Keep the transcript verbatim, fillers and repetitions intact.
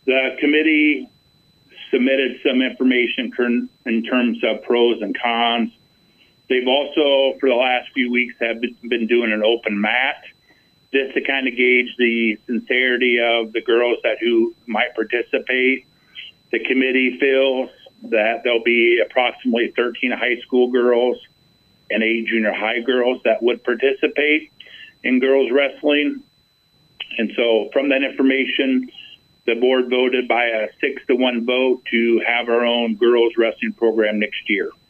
The committee submitted some information in terms of pros and cons. They've also, for the last few weeks, have been doing an open mat just to kind of gauge the sincerity of the girls that who might participate. The committee feels that there'll be approximately thirteen high school girls and eight junior high girls that would participate in girls wrestling. And so from that information, the board voted by a six to one vote to have our own girls wrestling program next year.